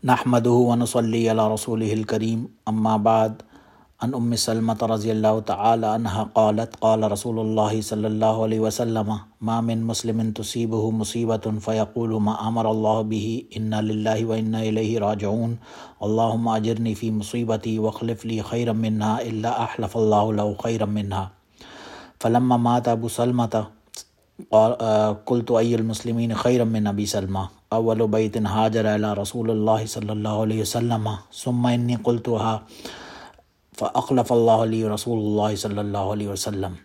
نحمده ونصلي على رسوله الكريم اما بعد عن ام سلمة رضی اللہ تعالی عنہا قالت قال رسول اللہ صلی اللہ علیہ وسلم ما من مسلم تصيبه مصیبة فيقول ما امر اللہ به انا للہ وانا الیہ راجعون اللهم اجرنی فی مصیبتی واخلف لی خیرا منها الا احلف اللہ له خیرا منها فلما مات ابو سلمة قلت ای المسلمین خیرا من ابی سلمہ اول بیت ہاجر الی رسول اللہ صلی اللہ علیہ وسلم ثم انی قلتها فاخلف اللہ علی رسول اللہ صلی اللہ علیہ وسلم۔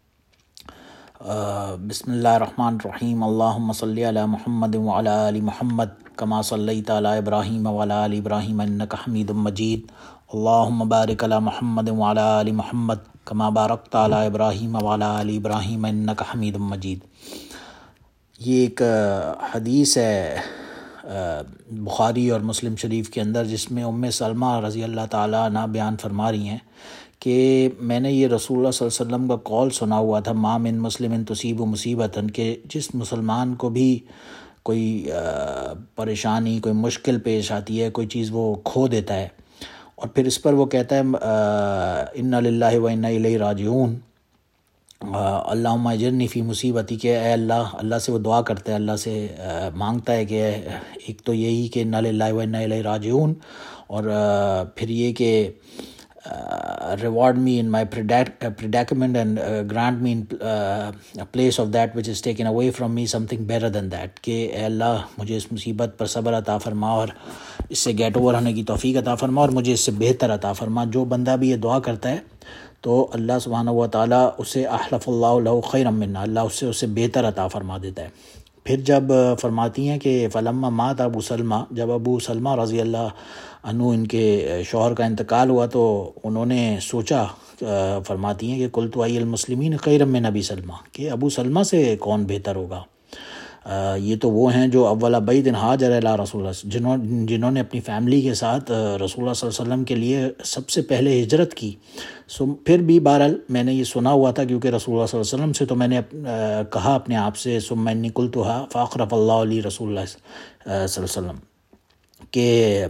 بسم اللہ الرحمن الرحیم۔ اللہم صلی علی محمد وعلی آل محمد کما صلیت علی ابراہیم وعلی آل ابراہیم انک حمید مجید۔ اللہم بارک علی محمد وعلی آل محمد کما بارکت علی ابراہیم وعلی آل ابراہیم انک حمید مجید۔ یہ ایک حدیث ہے بخاری اور مسلم شریف کے اندر، جس میں ام سلمہ رضی اللہ تعالیٰ عنہ بیان فرما رہی ہیں کہ میں نے یہ رسول اللہ صلی اللہ علیہ وسلم کا قول سنا ہوا تھا، ما من مسلم تصیب مصیبتاً، کہ جس مسلمان کو بھی کوئی پریشانی، کوئی مشکل پیش آتی ہے، کوئی چیز وہ کھو دیتا ہے اور پھر اس پر وہ کہتا ہے انا للہ و انا الیہ راجعون، اللہم اجرنی فی مصیبتی، کہ اے اللہ سے وہ دعا کرتا ہے، اللہ سے مانگتا ہے کہ ایک تو یہی کہ انا للہ و انا الیہ راجعون، اور پھر یہ کہ reward me in my predicament and grant me in a place of that which is taken away from me something better than that، کہ اے اللہ مجھے اس مصیبت پر صبر عطا فرما اور اس سے گیٹ اوور ہونے کی توفیق عطا فرما، اور مجھے اس سے بہتر عطا فرما۔ جو بندہ بھی یہ دعا کرتا ہے تو اللہ سبحانہ و تعالیٰ اسے احلف اللہ له خیرا منها، اللہ اسے بہتر عطا فرما دیتا ہے۔ پھر جب فرماتی ہیں کہ فلما مات ابو سلمہ، جب ابو سلمہ رضی اللہ عنہ ان کے شوہر کا انتقال ہوا تو انہوں نے سوچا، فرماتی ہیں کہ قلت ای المسلمین خیرا من ابی سلمہ، کہ ابو سلمہ سے کون بہتر ہوگا، یہ تو وہ ہیں جو اول بیت ہاجر الی رسول اللہ، جنہوں نے اپنی فیملی کے ساتھ رسول اللہ صلی اللہ علیہ وسلم کے لیے سب سے پہلے ہجرت کی۔ پھر بھی بہرحال میں نے یہ سنا ہوا تھا، کیونکہ رسول اللہ صلی اللہ علیہ وسلم سے تو میں نے کہا اپنے آپ سے ثم انی قلتها فاخرف اللہ علی رسول اللہ صلی اللہ علیہ وسلم، کہ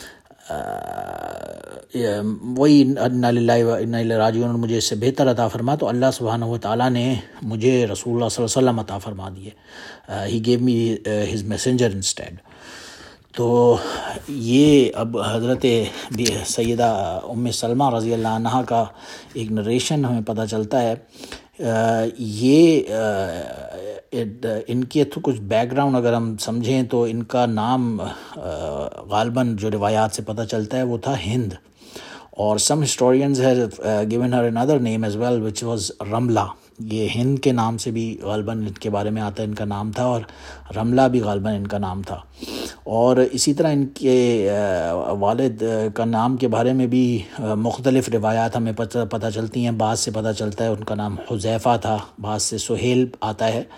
وہی انا للہ و انا الیہ راجعون، مجھے اس سے بہتر عطا فرما، تو اللہ سبحانہ و تعالیٰ نے مجھے رسول اللہ صلی اللہ علیہ وسلم عطا فرما دیے، he gave me his messenger instead. تو یہ اب حضرت سیدہ ام سلمہ رضی اللہ عنہ کا ایک نریشن ہمیں پتہ چلتا ہے۔ یہ ان کے تو کچھ بیک گراؤنڈ اگر ہم سمجھیں تو ان کا نام غالباً جو روایات سے پتہ چلتا ہے وہ تھا ہند، اور some historians have given her another name as well which was رملہ۔ یہ ہند کے نام سے بھی غالباً ان کے بارے میں آتا ہے، ان کا نام تھا، اور رملہ بھی غالباً ان کا نام تھا۔ اور اسی طرح ان کے والد کا نام کے بارے میں بھی مختلف روایات ہمیں پتہ چلتی ہیں۔ بعض سے پتہ چلتا ہے ان کا نام حذیفہ تھا، بعض سے سہیل آتا ہے،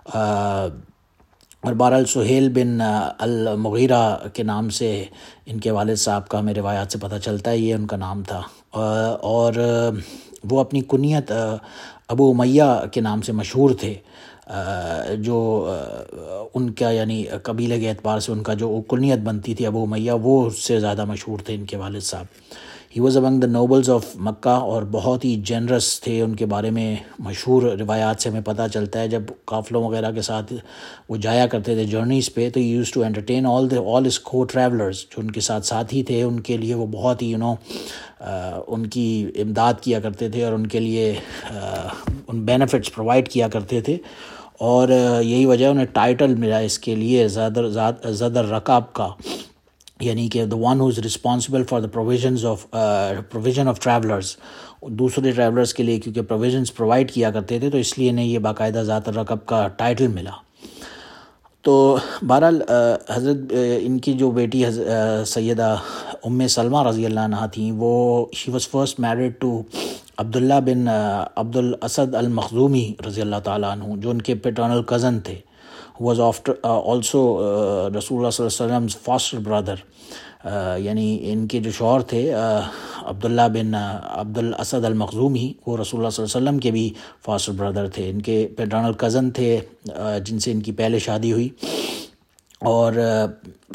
اور بہرحال سہیل بن المغیرہ کے نام سے ان کے والد صاحب کا ہمیں روایات سے پتہ چلتا ہے یہ ان کا نام تھا، اور وہ اپنی کنیت ابو امیہ کے نام سے مشہور تھے، جو ان کا یعنی قبیلے کے اعتبار سے ان کا جو کنیت بنتی تھی ابو امیہ، وہ اس سے زیادہ مشہور تھے ان کے والد صاحب۔ He was among the نوبلز of مکہ، اور بہت ہی جنرس تھے، ان کے بارے میں مشہور روایات سے ہمیں پتہ چلتا ہے۔ جب قافلوں وغیرہ کے ساتھ وہ جایا کرتے تھے جرنیز پہ، تو he used to entertain all his کو ٹریولرز، جو ان کے ساتھ ساتھی تھے، ان کے لیے وہ بہت ہی ان کی امداد کیا کرتے تھے، اور ان کے لیے ان بینیفٹس پرووائڈ کیا کرتے تھے، اور یہی وجہ انہیں ٹائٹل ملا اس کے لیے زدر رکاب کا، یعنی کہ the one who is responsible for the provision of travelers، دوسرے ٹریولرز کے لیے کیونکہ پروویژنس پرووائڈ کیا کرتے تھے، تو اس لیے انہیں یہ باقاعدہ ذات الرقب کا ٹائٹل ملا۔ تو بہرحال حضرت ان کی جو بیٹی سیدہ ام سلمہ رضی اللہ عنہ تھیں، وہ she was first married to Abdullah bin Abdul al Assad المخزومی رضی اللہ تعالیٰ عنہ، جو ان کے پیٹرنل کزن تھے، who was also رسول اللہ صلی اللہ علیہ وسلم foster brother، یعنی ان کے جو شوہر تھے عبداللہ بن عبد الاسد المخزومی، وہ رسول اللہ صلی اللہ علیہ وسلم کے بھی فاسٹر بردر تھے، ان کے پیٹرنل کزن تھے جن سے ان کی پہلے شادی ہوئی، اور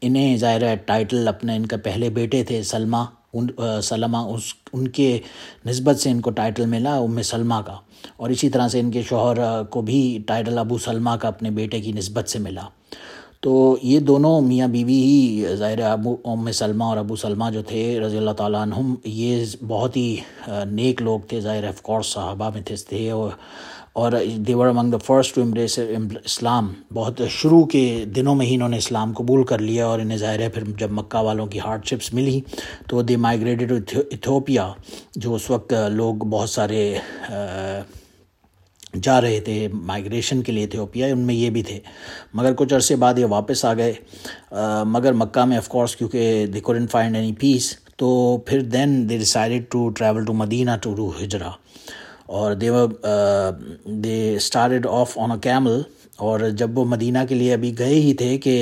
انہیں ظاہر ہے ٹائٹل اپنے ان کا پہلے بیٹے تھے سلمہ ان کے نسبت سے ان کو ٹائٹل ملا ام سلمہ کا، اور اسی طرح سے ان کے شوہر کو بھی ٹائٹل ابو سلمہ کا اپنے بیٹے کی نسبت سے ملا۔ تو یہ دونوں میاں بیوی ہی ظاہر ام سلمہ اور ابو سلمہ جو تھے رضی اللہ تعالیٰ عنہم، یہ بہت ہی نیک لوگ تھے، ظاہر آف کورس صحابہ میں تھے، اور they were among the first to embrace اسلام۔ بہت شروع کے دنوں میں ہی انہوں نے اسلام قبول کر لیا، اور انہیں ظاہر ہے پھر جب مکہ والوں کی ہارڈ شپس ملی تو they migrated to ایتھوپیا، جو اس وقت لوگ بہت سارے جا رہے تھے مائیگریشن کے لیے ایتھوپیا، ان میں یہ بھی تھے، مگر کچھ عرصے بعد یہ واپس آ گئے، مگر مکہ میں آف کورس کیونکہ they couldn't find any peace، تو پھر then they decided to travel to Medina to do ہجرہ، اور they started off on a camel، اور جب وہ مدینہ کے لیے ابھی گئے ہی تھے کہ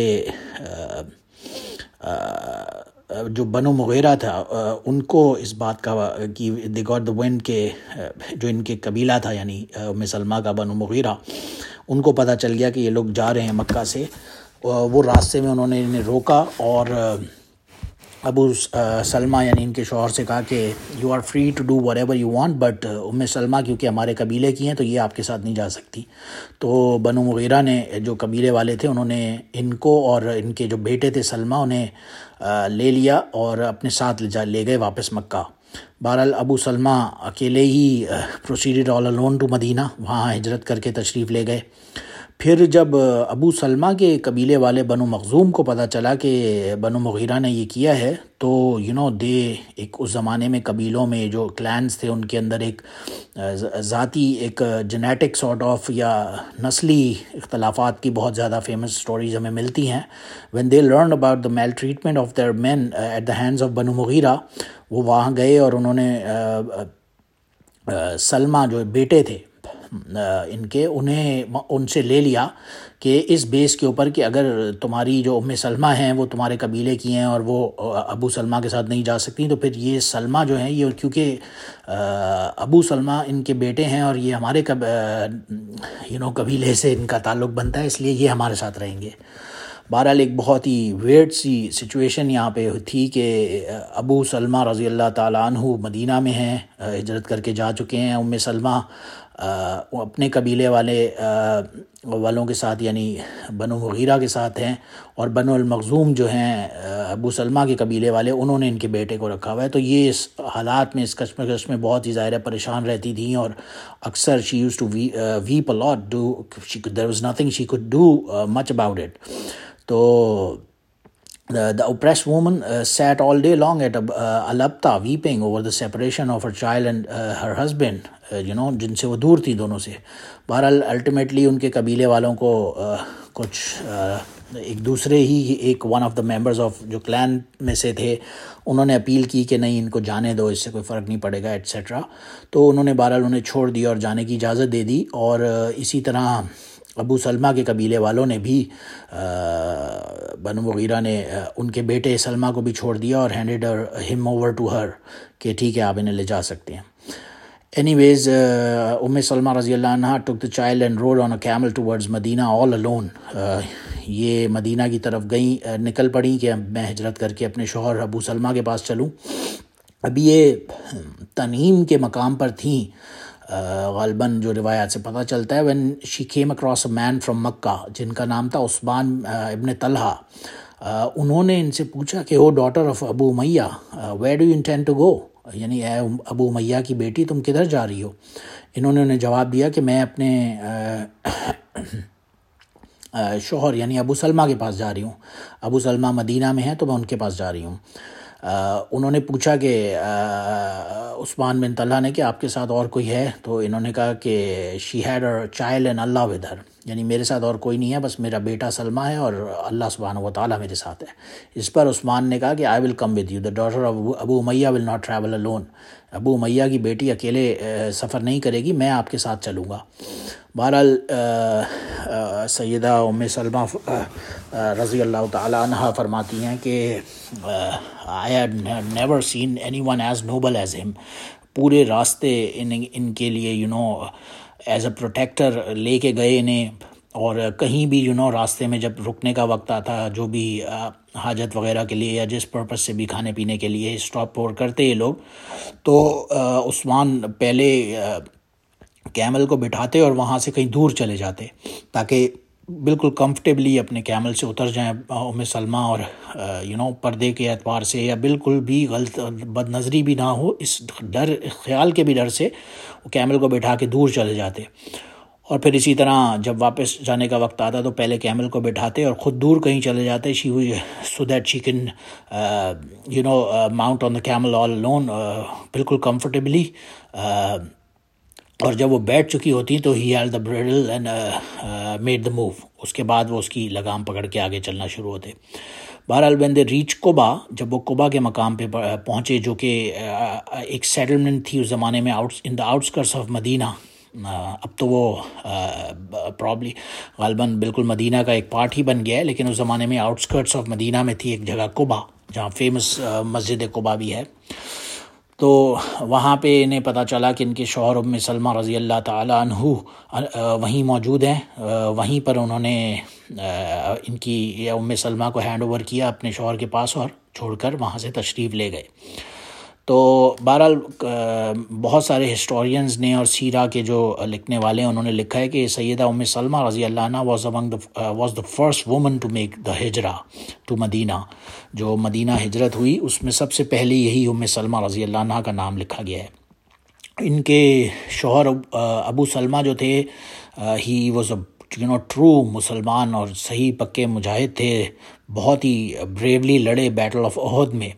جو بنو مغیرہ تھا ان کو اس بات کا کہ they got the wind کہ جو ان کے قبیلہ تھا یعنی ام سلمہ کا بنو مغیرہ، ان کو پتہ چل گیا کہ یہ لوگ جا رہے ہیں مکہ سے، وہ راستے میں انہوں نے انہیں روکا اور ابو سلمہ یعنی ان کے شوہر سے کہا کہ you are free to do whatever you want, but Umm Salama کیونکہ ہمارے قبیلے کی ہیں تو یہ آپ کے ساتھ نہیں جا سکتی۔ تو بنو مغیرہ نے جو قبیلے والے تھے انہوں نے ان کو اور ان کے جو بیٹے تھے سلمہ انہیں لے لیا اور اپنے ساتھ لے گئے واپس مکہ۔ بہرحال ابو سلمہ اکیلے ہی پروسیڈڈ آل الون ٹو مدینہ، وہاں ہجرت کر کے تشریف لے گئے۔ پھر جب ابو سلمہ کے قبیلے والے بنو مخزوم کو پتہ چلا کہ بنو مغیرہ نے یہ کیا ہے، تو ایک اس زمانے میں قبیلوں میں جو کلینز تھے ان کے اندر ایک ذاتی ایک جینیٹک سارٹ آف یا نسلی اختلافات کی بہت زیادہ فیمس سٹوریز ہمیں ملتی ہیں۔ when they learned about the maltreatment of their men at the hands of بنو مغیرہ، وہ وہاں گئے اور انہوں نے سلمہ جو بیٹے تھے ان کے انہیں ان سے لے لیا کہ اس بیس کے اوپر کہ اگر تمہاری جو ام سلمہ ہیں وہ تمہارے قبیلے کی ہیں اور وہ ابو سلمہ کے ساتھ نہیں جا سکتی، تو پھر یہ سلمہ جو ہیں یہ کیونکہ ابو سلمہ ان کے بیٹے ہیں اور یہ ہمارے قبیلے سے ان کا تعلق بنتا ہے، اس لیے یہ ہمارے ساتھ رہیں گے۔ بہرحال ایک بہت ہی ویئرڈ سی سچویشن یہاں پہ تھی کہ ابو سلمہ رضی اللہ تعالیٰ عنہ مدینہ میں ہیں، ہجرت کر کے جا چکے ہیں، ام سلمہ اپنے قبیلے والوں کے ساتھ یعنی بنو مغیرہ کے ساتھ ہیں، اور بنو المخزوم جو ہیں ابو سلمہ کے قبیلے والے انہوں نے ان کے بیٹے کو رکھا ہوا ہے۔ تو یہ اس حالات میں اس کشمکش میں بہت ہی ظاہر پریشان رہتی تھیں، اور اکثر she used to weep a lot, there was nothing she could do much about it۔ تو the oppressed woman sat all day long at Alabta weeping over the separation of her child and her husband، جن سے وہ دور تھی دونوں سے۔ بہرحال ultimately ان کے قبیلے والوں کو کچھ ایک دوسرے ہی ایک one of the members of جو کلین میں سے تھے انہوں نے اپیل کی کہ نہیں ان کو جانے دو، اس سے کوئی فرق نہیں پڑے گا ایٹسیٹرا، تو انہوں نے بہرحال انہیں چھوڑ دیا اور جانے کی اجازت دے دی۔ اور اسی طرح ابو سلمہ کے قبیلے والوں نے بھی بنو مغیرہ نے ان کے بیٹے سلمہ کو بھی چھوڑ دیا اور ہینڈڈ ہم اوور ٹو ہر کہ ٹھیک ہے آپ انہیں لے جا سکتے ہیں۔ اینی ویز ام سلمہ رضی اللہ عنہ took the child and rode on a camel towards Medina all alone۔ یہ مدینہ کی طرف گئیں، نکل پڑیں کہ میں ہجرت کر کے اپنے شوہر ابو سلمہ کے پاس چلوں۔ ابھی یہ تنعیم کے مقام پر تھیں، غالباً جو روایات سے پتہ چلتا ہے، when she came across a man from مکہ جن کا نام تھا عثمان ابن طلحہ، انہوں نے ان سے پوچھا کہ daughter of Abu Umayya where do you intend to go، یعنی اے ابو امیہ کی بیٹی تم کدھر جا رہی ہو؟ انہوں نے انہیں جواب دیا کہ میں اپنے شوہر یعنی ابو سلمہ کے پاس جا رہی ہوں، ابو سلمہ مدینہ میں ہیں تو میں ان کے پاس جا رہی ہوں۔ انہوں نے پوچھا کہ عثمان بن طلحہ نے کہ آپ کے ساتھ اور کوئی ہے؟ تو انہوں نے کہا کہ she had her child and Allah with her، یعنی میرے ساتھ اور کوئی نہیں ہے، بس میرا بیٹا سلمہ ہے اور اللہ سبحانہ و تعالیٰ میرے ساتھ ہے۔ اس پر عثمان نے کہا کہ I will come with you، the daughter of Abu Umayya will not travel alone، ابو امیہ کی بیٹی اکیلے سفر نہیں کرے گی، میں آپ کے ساتھ چلوں گا۔ بہرحال سیدہ ام سلمہ رضی اللہ تعالیٰ عنہ فرماتی ہیں کہ I had never seen anyone as noble as him، پورے راستے ان کے لیے ایز اے پروٹیکٹر لے کے گئے انہیں، اور کہیں بھی راستے میں جب رکنے کا وقت آتا، جو بھی حاجت وغیرہ کے لیے یا جس پرپس سے بھی کھانے پینے کے لیے اسٹاپ اور کرتے یہ لوگ، تو عثمان پہلے کیمل کو بٹھاتے اور وہاں سے کہیں دور چلے جاتے تاکہ بالکل کمفرٹیبلی اپنے کیمل سے اتر جائیں ام سلمہ، اور پردے کے اعتبار سے یا بالکل بھی غلط بد نظری بھی نہ ہو، اس ڈر خیال کے بھی ڈر سے وہ کیمل کو بٹھا کے دور چلے جاتے، اور پھر اسی طرح جب واپس جانے کا وقت آتا تو پہلے کیمل کو بٹھاتے اور خود دور کہیں چلے جاتے، so that she can mount on the camel all alone بالکل کمفرٹیبلی، اور جب وہ بیٹھ چکی ہوتی تو he held the bridle and made the move, اس کے بعد وہ اس کی لگام پکڑ کے آگے چلنا شروع ہوتے۔ بہرحال when they reach قبا، جب وہ قبا کے مقام پہ پہنچے، جو کہ ایک سیٹلمنٹ تھی اس زمانے میں ان دا آؤٹسکرٹس آف مدینہ، اب تو وہ پرابلی غالباً بالکل مدینہ کا ایک پارٹ ہی بن گیا ہے، لیکن اس زمانے میں آؤٹسکرٹس آف مدینہ میں تھی ایک جگہ قبا، جہاں فیمس مسجد قبا بھی ہے۔ تو وہاں پہ انہیں پتہ چلا کہ ان کے شوہر ام سلمہ رضی اللہ تعالیٰ عنہ وہیں موجود ہیں، وہیں پر انہوں نے ان کی ام سلمہ کو ہینڈ اوور کیا اپنے شوہر کے پاس اور چھوڑ کر وہاں سے تشریف لے گئے۔ تو بہرحال بہت سارے ہسٹورینز نے اور سیرہ کے جو لکھنے والے ہیں انہوں نے لکھا ہے کہ سیدہ ام سلمہ رضی اللہ عنہ was the first woman to make the ہجرہ to مدینہ، جو مدینہ ہجرت ہوئی اس میں سب سے پہلے یہی ام سلمہ رضی اللہ عنہ کا نام لکھا گیا ہے۔ ان کے شوہر ابو سلمہ جو تھے، ہی واز اے ٹرو مسلمان اور صحیح پکے مجاہد تھے، بہت ہی بریولی لڑے بیٹل آف احد میں،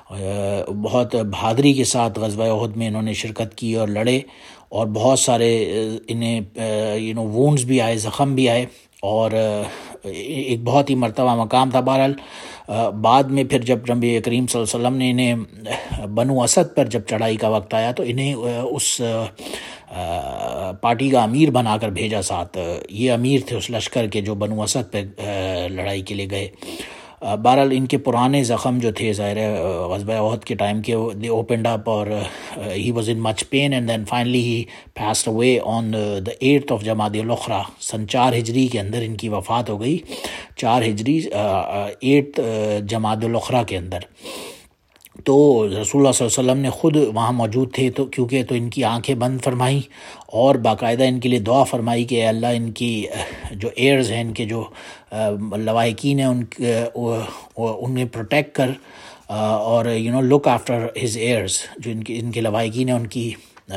بہت بہادری کے ساتھ غزوہ احد میں انہوں نے شرکت کی اور لڑے، اور بہت سارے انہیں وونڈز بھی آئے، زخم بھی آئے، اور ایک بہت ہی مرتبہ مقام تھا۔ بہرحال بعد میں پھر جب نبی کریم صلی اللہ علیہ وسلم نے انہیں بنو اسد پر جب چڑھائی کا وقت آیا تو انہیں اس پارٹی کا امیر بنا کر بھیجا ساتھ، یہ امیر تھے اس لشکر کے جو بنو اسد پہ لڑائی کے لیے گئے۔ بہرحال ان کے پرانے زخم جو تھے ظاہر ہے غزوہ احد کے ٹائم کے، they opened up اور he was in much pain and then finally he passed away on the 8th of جمادی الاخری، سن 4 ہجری کے اندر ان کی وفات ہو گئی، 4 ہجری 8 جمادی الاخری کے اندر۔ تو رسول اللہ صلی اللہ علیہ وسلم نے خود وہاں موجود تھے، تو کیونکہ تو ان کی آنکھیں بند فرمائیں اور باقاعدہ ان کے لیے دعا فرمائی کہ اے اللہ ان کی جو ایئرز ہیں، ان کے جو لواحقین ہیں، انہیں پروٹیکٹ کر، اور لک آفٹر ہز ایئرز، جو ان کے لواحقین ہیں ان کی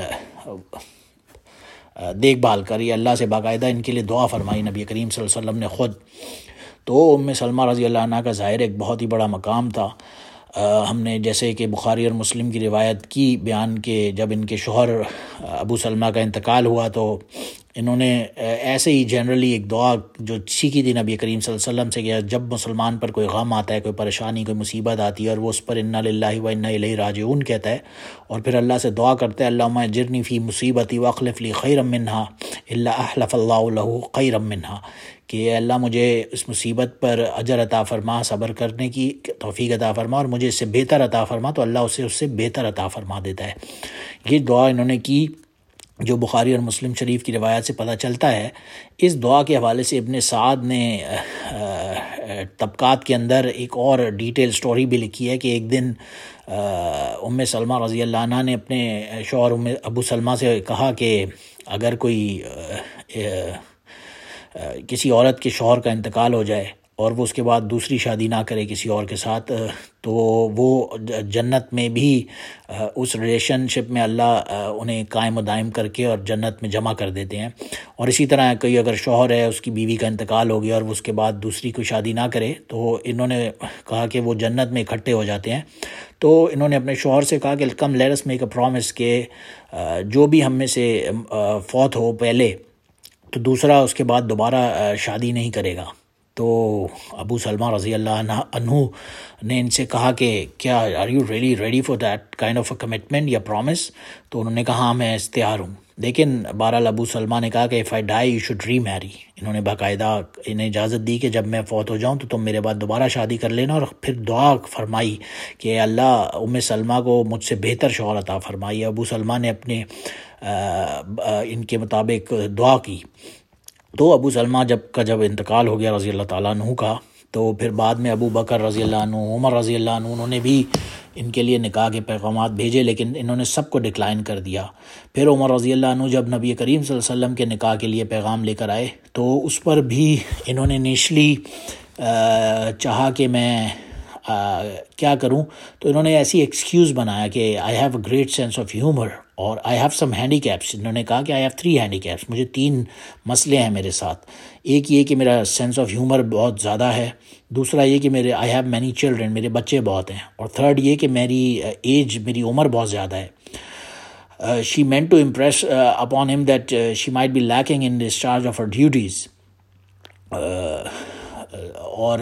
دیکھ بھال کر، یہ اللہ سے باقاعدہ ان کے لیے دعا فرمائی نبی کریم صلی اللہ علیہ وسلم نے خود۔ تو ام سلمہ رضی اللہ عنہ کا ظاہر ایک بہت ہی بڑا مقام تھا۔ ہم نے جیسے کہ بخاری اور مسلم کی روایت کی بیان کہ جب ان کے شوہر ابو سلمہ کا انتقال ہوا تو انہوں نے ایسے ہی جنرلی ایک دعا جو سیکھی تھی نبی کریم صلی اللہ علیہ وسلم سے، کہ جب مسلمان پر کوئی غم آتا ہے، کوئی پریشانی، کوئی مصیبت آتی ہے اور وہ اس پر انا للہ و انا الیہ راجعون کہتا ہے اور پھر اللہ سے دعا کرتا ہے اللہم اجرنی فی مصیبتی واخلف لی خیرا منہا الا احلف اللہ لہ خیرا منہا، کہ اے اللہ مجھے اس مصیبت پر اجر عطا فرما، صبر کرنے کی توفیق عطا فرما، اور مجھے اس سے بہتر عطا فرما، تو اللہ اسے اس سے بہتر عطا فرما دیتا ہے۔ یہ دعا انہوں نے کی جو بخاری اور مسلم شریف کی روایت سے پتہ چلتا ہے۔ اس دعا کے حوالے سے ابن سعد نے طبقات کے اندر ایک اور ڈیٹیل سٹوری بھی لکھی ہے کہ ایک دن ام سلمہ رضی اللہ عنہ نے اپنے شوہر ابو سلمہ سے کہا کہ اگر کوئی کسی عورت کے شوہر کا انتقال ہو جائے اور وہ اس کے بعد دوسری شادی نہ کرے کسی اور کے ساتھ، تو وہ جنت میں بھی اس ریلیشن شپ میں اللہ انہیں قائم و دائم کر کے اور جنت میں جمع کر دیتے ہیں۔ اور اسی طرح کوئی اگر شوہر ہے، اس کی بیوی کا انتقال ہو گیا اور وہ اس کے بعد دوسری کوئی شادی نہ کرے، تو انہوں نے کہا کہ وہ جنت میں اکٹھے ہو جاتے ہیں۔ تو انہوں نے اپنے شوہر سے کہا کہ come let us make a promise, کہ جو بھی ہم میں سے فوت ہو پہلے تو دوسرا اس کے بعد دوبارہ شادی نہیں کرے گا۔ تو ابو سلمہ رضی اللہ عنہ نے ان سے کہا کہ کیا are you really ready for that kind of a commitment یا پرومس؟ تو انہوں نے کہا ہاں میں تیار ہوں، لیکن بہرحال ابو سلمہ نے کہا کہ if I die you should remarry. انہوں نے باقاعدہ انہیں اجازت دی کہ جب میں فوت ہو جاؤں تو تم میرے بعد دوبارہ شادی کر لینا، اور پھر دعا فرمائی کہ اللہ ام سلمہ کو مجھ سے بہتر شوہر عطا فرمائی۔ ابو سلمہ نے اپنے ان کے مطابق دعا کی، تو ابو سلمہ جب انتقال ہو گیا رضی اللہ تعالیٰ عنہ کا، تو پھر بعد میں ابو بکر رضی اللہ عنہ، عمر رضی اللہ عنہ، انہوں نے بھی ان کے لیے نکاح کے پیغامات بھیجے، لیکن انہوں نے سب کو ڈکلائن کر دیا۔ پھر عمر رضی اللہ عنہ جب نبی کریم صلی اللہ علیہ وسلم کے نکاح کے لیے پیغام لے کر آئے تو اس پر بھی انہوں نے انیشلی چاہا کہ میں کیا کروں، تو انہوں نے ایسی ایکسکیوز بنایا کہ I have a great sense of humour اور I have some handicaps. انہوں نے کہا کہ آئی ہیو 3 ہینڈی کیپس، مجھے 3 مسئلے ہیں میرے ساتھ۔ ایک یہ کہ میرا سینس آف ہیومر بہت زیادہ ہے، دوسرا یہ کہ آئی ہیو مینی چلڈرن، میرے بچے بہت ہیں، اور تھرڈ یہ کہ میری عمر بہت زیادہ ہے۔ She meant to impress upon him that she might be lacking in discharge of her duties. اور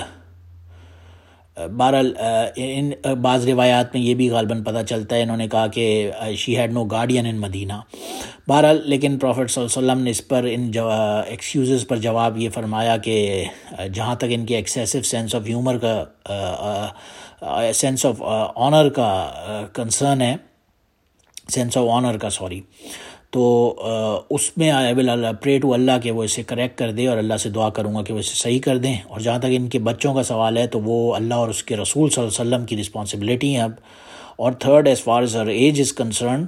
بہرحال ان بعض روایات میں یہ بھی غالباً پتہ چلتا ہے، انہوں نے کہا کہ شی ہیڈ نو گارڈین ان مدینہ۔ بہرحال لیکن پروفٹ صلی اللہ علیہ وسلم نے اس پر ان ایکسکیوزز پر جواب یہ فرمایا کہ جہاں تک ان کے ایکسیسو سینس آف ہیومر کا سینس آف آنر کا کنسرن ہے، سینس آف آنر کا تو اس میں آئی ول پرے ٹو اللہ کہ وہ اسے کریکٹ کر دے، اور اللہ سے دعا کروں گا کہ وہ اسے صحیح کر دیں۔ اور جہاں تک ان کے بچوں کا سوال ہے تو وہ اللہ اور اس کے رسول صلی اللہ علیہ وسلم کی رسپانسبلٹی ہے اب۔ اور third, as far as her age is concern,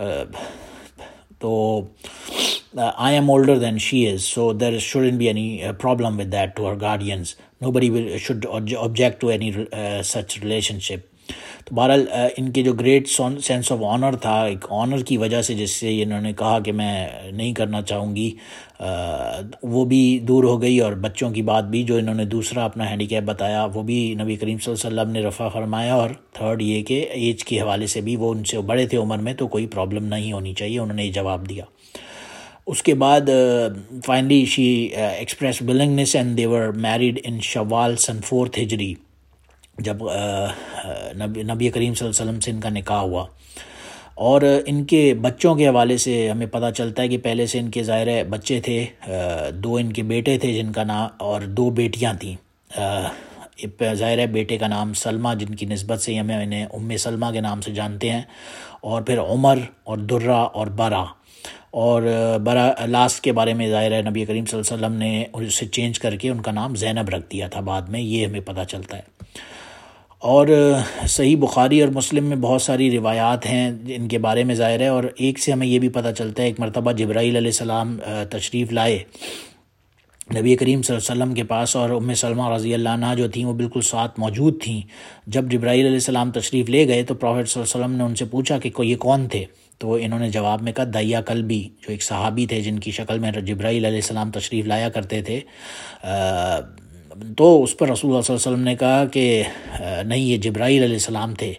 تو I am older than she is, so there shouldn't be any problem with that to her guardians. Nobody should object to any such relationship. تو بہرحال ان کے جو great sense of owner تھا، ایک owner کی وجہ سے جس سے انہوں نے کہا کہ میں نہیں کرنا چاہوں گی، وہ بھی دور ہو گئی، اور بچوں کی بات بھی جو انہوں نے دوسرا اپنا ہینڈی کیپ بتایا وہ بھی نبی کریم صلی اللہ علیہ وسلم نے رفع فرمایا۔ اور تھرڈ یہ کہ ایج کے حوالے سے بھی وہ ان سے بڑے تھے عمر میں، تو کوئی پرابلم نہیں ہونی چاہیے، انہوں نے یہ جواب دیا۔ اس کے بعد finally she express willingness and they were married in شوال سن 4 ہجری، جب نبی کریم صلی اللہ علیہ وسلم سے ان کا نکاح ہوا۔ اور ان کے بچوں کے حوالے سے ہمیں پتہ چلتا ہے کہ پہلے سے ان کے ظاہر بچے تھے، 2 ان کے بیٹے تھے جن کا نام، اور 2 بیٹیاں تھیں۔ ظاہر ہے بیٹے کا نام سلمہ، جن کی نسبت سے ہمیں انہیں ام سلمہ کے نام سے جانتے ہیں، اور پھر عمر اور درہ اور برا، اور برا لاسٹ کے بارے میں ظاہر ہے نبی کریم صلی اللہ علیہ وسلم نے اسے چینج کر کے ان کا نام زینب رکھ دیا تھا بعد میں، یہ ہمیں پتہ چلتا ہے۔ اور صحیح بخاری اور مسلم میں بہت ساری روایات ہیں ان کے بارے میں ظاہر ہے، اور ایک سے ہمیں یہ بھی پتہ چلتا ہے، ایک مرتبہ جبرائیل علیہ السلام تشریف لائے نبی کریم صلی اللہ علیہ وسلم کے پاس، اور ام سلمہ رضی اللہ عنہ جو تھیں وہ بالکل ساتھ موجود تھیں۔ جب جبرائیل علیہ السلام تشریف لے گئے تو پروفٹ صلی اللہ علیہ وسلم نے ان سے پوچھا کہ یہ کون تھے، تو انہوں نے جواب میں کہا دیا کلبی، جو ایک صحابی تھے جن کی شکل میں جبرائیل علیہ السلام تشریف لایا کرتے تھے۔ تو اس پر رسول اللہ صلی اللہ علیہ وسلم نے کہا کہ نہیں، یہ جبرائیل علیہ السلام تھے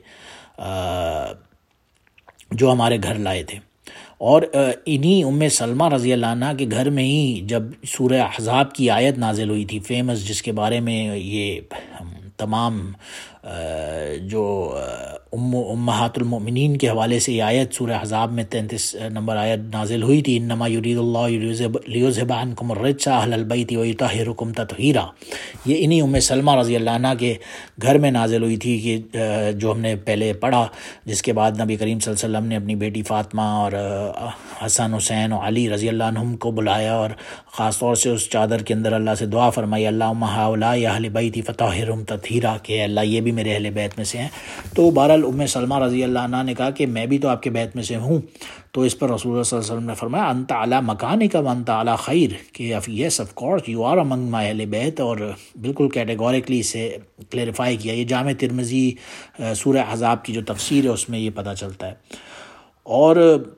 جو ہمارے گھر لائے تھے۔ اور انہی ام سلمہ رضی اللہ عنہ کے گھر میں ہی جب سورہ احزاب کی آیت نازل ہوئی تھی فیمس، جس کے بارے میں یہ تمام جو امہات المؤمنین کے حوالے سے یہ آیت سورہ احزاب میں 33 نمبر آیت نازل ہوئی تھی، انما یرید اللہ لیذھب عنکم الرجس اہل البیت ویطہرکم تطہیرا، یہ انہی ام سلمہ رضی اللہ عنہ کے گھر میں نازل ہوئی تھی، کہ جو ہم نے پہلے پڑھا، جس کے بعد نبی کریم صلی اللہ علیہ وسلم نے اپنی بیٹی فاطمہ اور حسن حسین اور علی رضی اللہ عنہم کو بلایا، اور خاص طور سے اس چادر کے اندر اللہ سے دعا فرمائی اللہم ہؤلاء اہل بیتی فطہرہم تطہیرا، کہ اللہ یہ بھی میرے اہل بیت میں سے ہیں۔ تو بہرحال ام سلمہ رضی اللہ عنہ نے کہا کہ میں بھی تو آپ کے بیت میں سے ہوں، تو اس پر رسول اللہ صلی اللہ علیہ وسلم نے فرمایا انت علی مکانک وانت علی خیر، کہ yes of course you are among my اہل بیت، اور بالکل کیٹیگوریکلی اسے کلیریفائی کیا۔ یہ جامع ترمذی سورہ احزاب کی جو تفسیر ہے اس میں یہ پتہ چلتا ہے۔ اور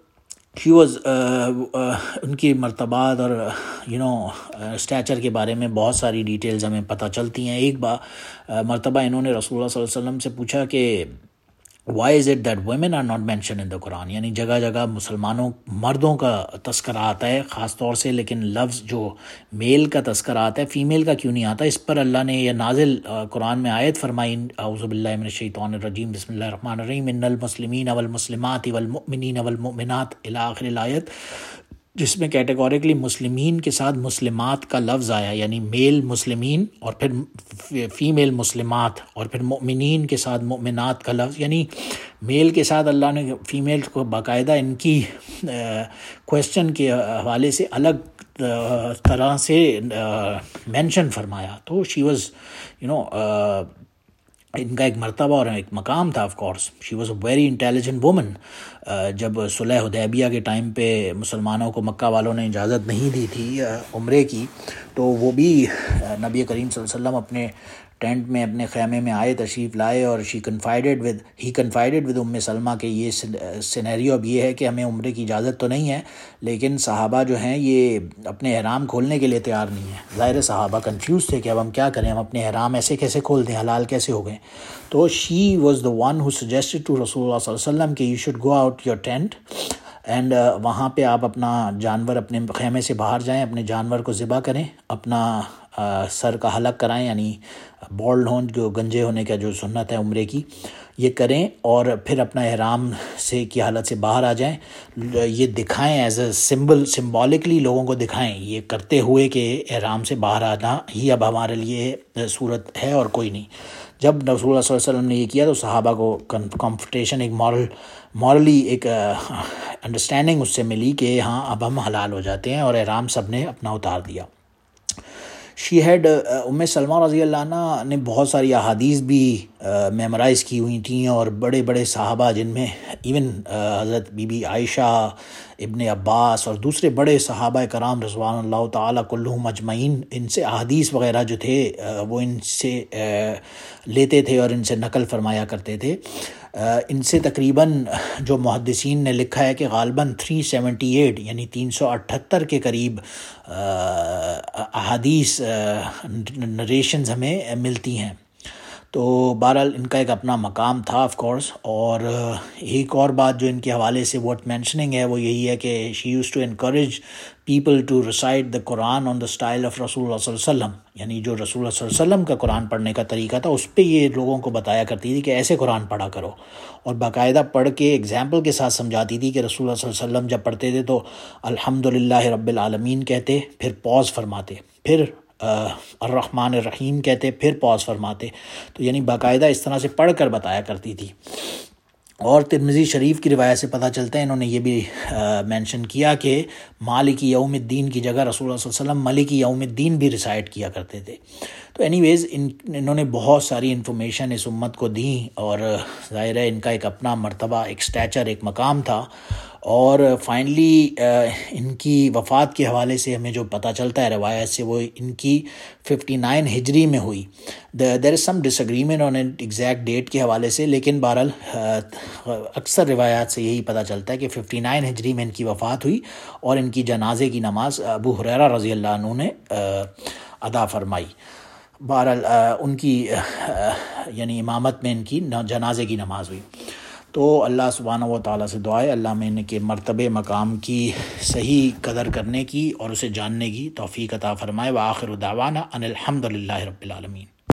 ان کی مرتبات اور اسٹیچر کے بارے میں بہت ساری ڈیٹیلز ہمیں پتہ چلتی ہیں۔ ایک مرتبہ انہوں نے رسول اللہ صلی اللہ علیہ وسلم سے پوچھا کہ why is it that women are not mention in the Quran, یعنی جگہ جگہ مسلمانوں مردوں کا تذکرہ آتا ہے خاص طور سے، لیکن لفظ جو میل کا تذکرہ آتا ہے فیمیل کا کیوں نہیں آتا؟ اس پر اللہ نے یہ نازل قرآن میں آیت فرمائی اعوذ باللہ من الشیطان الرجیم بسم اللہ الرحمن الرحیم ان المسلمین والمسلمات والمؤمنین والمؤمنات الی آخر الآیت، جس میں کیٹیگوریکلی مسلمین کے ساتھ مسلمات کا لفظ آیا، یعنی میل مسلمین اور پھر فیمیل مسلمات، اور پھر مؤمنین کے ساتھ مؤمنات کا لفظ، یعنی میل کے ساتھ اللہ نے فیمیل کو باقاعدہ ان کی کویسچن کے حوالے سے الگ طرح سے مینشن فرمایا. تو شی واز ان کا ایک مرتبہ اور ایک مقام تھا. Of course she was a very intelligent woman. جب صلح حدیبیہ کے ٹائم پہ مسلمانوں کو مکہ والوں نے اجازت نہیں دی تھی عمرے کی، تو وہ بھی نبی کریم صلی اللہ علیہ وسلم اپنے ٹینٹ میں اپنے خیمے میں آئے، تشریف لائے، اور ہی کنفائڈیڈ ود ام سلمہ کہ یہ سینیریو اب یہ ہے کہ ہمیں عمرے کی اجازت تو نہیں ہے، لیکن صحابہ جو ہیں یہ اپنے احرام کھولنے کے لیے تیار نہیں ہیں. ظاہر صحابہ کنفیوز تھے کہ اب ہم کیا کریں، ہم اپنے احرام ایسے کیسے کھول دیں، حلال کیسے ہو گئے. تو she was the one who suggested to رسول اللہ صلی اللہ علیہ وسلم کہ you should go out your tent and وہاں پہ آپ اپنا جانور اپنے خیمے سے باہر جائیں، اپنے جانور کو ذبح کریں، اپنا سر کا حلق کرائیں، یعنی بالڈ ہوں، جو گنجے ہونے کا جو سنت ہے عمرے کی، یہ کریں، اور پھر اپنا احرام سے کی حالت سے باہر آ جائیں. یہ دکھائیں ایز اے سمبولکلی لوگوں کو دکھائیں یہ کرتے ہوئے کہ احرام سے باہر آنا ہی اب ہمارے لیے صورت ہے اور کوئی نہیں. جب رسول اللہ صلی اللہ علیہ وسلم نے یہ کیا تو صحابہ کو کمفرٹیشن، ایک مورلی ایک انڈرسٹینڈنگ اس سے ملی کہ ہاں اب ہم حلال ہو جاتے ہیں، اور احرام سب نے اپنا اتار دیا. شی ہیڈ ام سلمہ رضی اللہ عنہ نے بہت ساری احادیث بھی میمورائز کی ہوئی تھیں، اور بڑے بڑے صحابہ جن میں ایون حضرت بی بی عائشہ، ابن عباس اور دوسرے بڑے صحابہ کرام رضوان اللہ تعالیٰ کلہم اجمعین، ان سے احادیث وغیرہ جو تھے وہ ان سے لیتے تھے اور ان سے نقل فرمایا کرتے تھے. ان سے تقریباً جو محدثین نے لکھا ہے کہ غالباً 378 یعنی 378 کے قریب احادیث نریشنز ہمیں ملتی ہیں. تو بہرحال ان کا ایک اپنا مقام تھا آف کورس. اور ایک اور بات جو ان کے حوالے سے واٹ مینشننگ ہے وہ یہی ہے کہ she used to encourage people to recite the Quran on the style of رسول اللہ صلی اللہ علیہ وسلم، یعنی جو رسول اللہ صلی اللہ علیہ وسلم کا قرآن پڑھنے کا طریقہ تھا اس پہ یہ لوگوں کو بتایا کرتی تھی کہ ایسے قرآن پڑھا کرو، اور باقاعدہ پڑھ کے ایگزامپل کے ساتھ سمجھاتی تھی کہ رسول اللہ صلی اللہ علیہ وسلم جب پڑھتے تھے تو الحمدللہ رب العالمین کہتے، پھر پاز فرماتے، پھر الرحمن الرحیم کہتے، پھر پاز فرماتے. تو یعنی باقاعدہ اس طرح سے پڑھ کر بتایا کرتی تھی. اور ترمذی شریف کی روایت سے پتہ چلتا ہے، انہوں نے یہ بھی مینشن کیا کہ مالک یوم الدین کی جگہ رسول اللہ صلی اللہ علیہ وسلم ملک یوم الدین بھی ریسائٹ کیا کرتے تھے. تو اینی ویز انہوں نے بہت ساری انفارمیشن اس امت کو دیں، اور ظاہر ہے ان کا ایک اپنا مرتبہ، ایک سٹیچر، ایک مقام تھا. اور فائنلی ان کی وفات کے حوالے سے ہمیں جو پتہ چلتا ہے روایت سے، وہ ان کی 59 ہجری میں ہوئی. There is some disagreement on exact date کے حوالے سے، لیکن بہرحال اکثر روایات سے یہی پتہ چلتا ہے کہ 59 ہجری میں ان کی وفات ہوئی، اور ان کی جنازے کی نماز ابو ہریرہ رضی اللہ عنہ نے ادا فرمائی. بہرحال ان کی یعنی امامت میں ان کی جنازے کی نماز ہوئی. تو اللہ سبحانہ و تعالیٰ سے دعا ہے اللہ میں ان کے مرتبے مقام کی صحیح قدر کرنے کی اور اسے جاننے کی توفیق عطا فرمائے. وآخر دعوانا ان الحمد للہ رب العالمین.